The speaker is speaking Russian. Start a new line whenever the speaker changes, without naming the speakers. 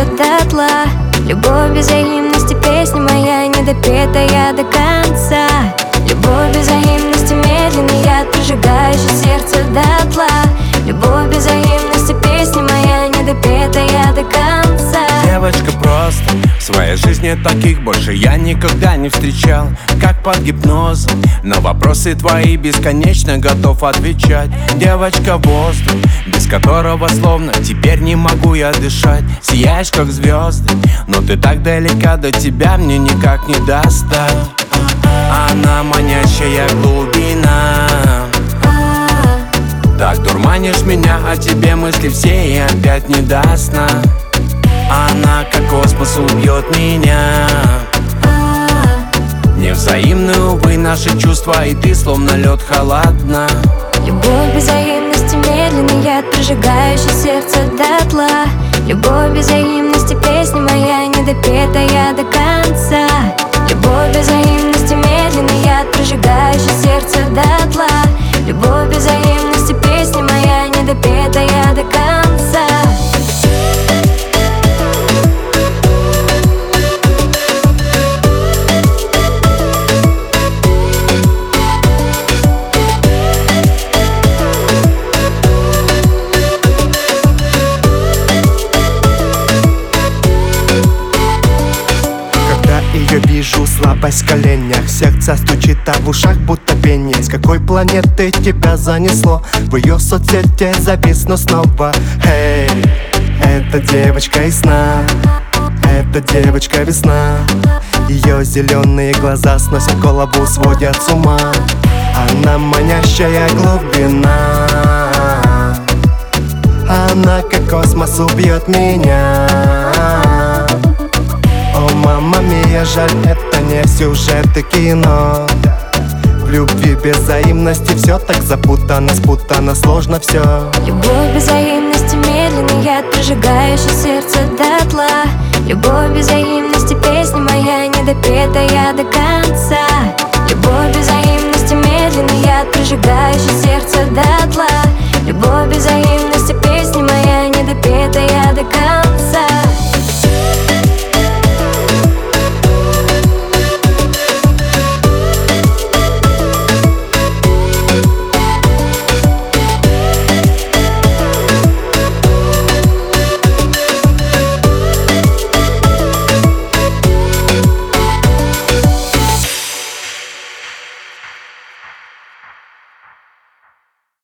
дотла. Любовь без взаимности, песня моя недопетая до конца. Любовь без взаимности, медленная, прожигающая сердце дотла. Любовь без взаимности, песня моя недопетая до конца.
Девочка, просто в своей жизни таких больше я никогда не встречал. Как под гипнозом, на вопросы твои бесконечно готов отвечать. Девочка, воздух, без которого словно теперь не могу я дышать. Сияешь как звезды, но ты так далека, до тебя мне никак не достать. Она манящая глубина, так дурманишь меня, о тебе мысли все и опять не до сна. Она как космос убьет меня. Невзаимны, увы, наши чувства, и ты словно лед холодна.
Любовь без взаимности, медленная, прожигающая сердце дотла. Любовь без взаимности, песня моя недопетая до конца. Любовь без взаимности, медленная, прожигающая сердце дотла. Любовь без взаимности, песня моя недопетая до конца.
Ее вижу, слабость в коленях, сердце стучит, а в ушах будто пение. С какой планеты тебя занесло? В ее соцсети зависну снова. Эй, это девочка из сна, это девочка весна. Ее зеленые глаза сносят голову, сводят с ума. Она манящая глубина, она как космос убьет меня. О, мамма мия, жаль, это не сюжет и кино. В любви без взаимности все так запутано, спутано, сложно все.
Любовь без взаимности, медленная, прожигающая сердце дотла. Любовь без взаимности, песня моя недопетая до конца.